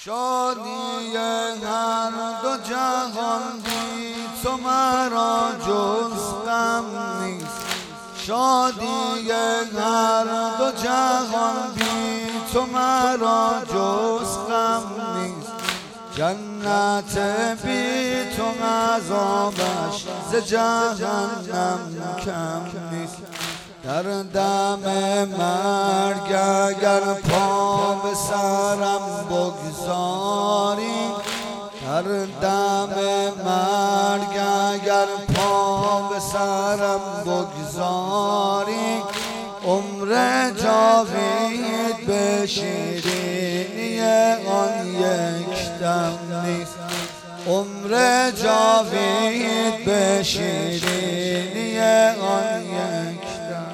شادی هر دو جهان بی تو مرا جز غم نیست. شادی هر دو جهان بی تو مرا جز غم نیست. جنت بی تو عذابش ز جهنم کم نیست. در دم مرگ اگر پا به سرم بگذاری، در دم مرگ اگر پا به سرم بگذاری، عمر جاوید به شیرینی آن یک دم نیست. عمر جاوید به شیرینی آن یک دم.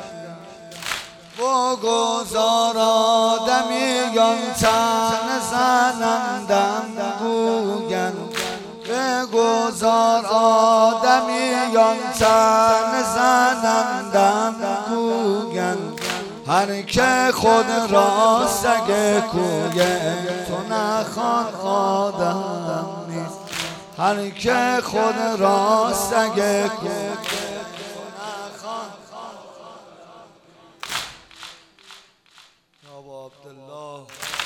بگذار آدمیان تن زنندم گویند، بگذار آدمیان تن زنندم گویند، هر که خود را سگ کوی تو نخوان آدم نیست. هر که خود را سگ کوی عبدالله.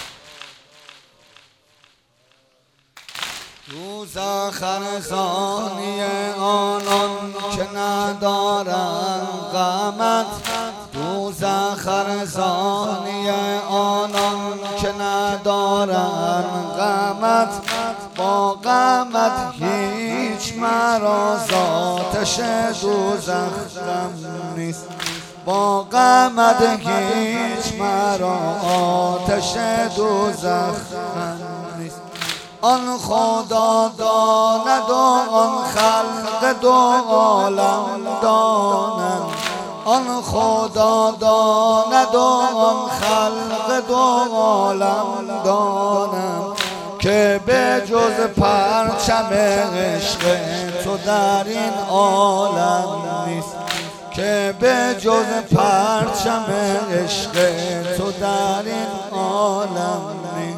دوزخ ارزانی آنان که ندارند غمت، دوزخ ارزانی آنان که ندارند غمت، با غمت هیچ مرا ز آتش دوزخ غم نیست. با غمت هیچ مرا آتش دوزخ غم نیست. آن خدا داند و آن خلق دو عالم دانند، آن خدا داند و آن خلق دو عالم دانند، که به جز پرچم عشق تو در این عالم نیست. که به جز پرچم عشق تو در این عالم نیست.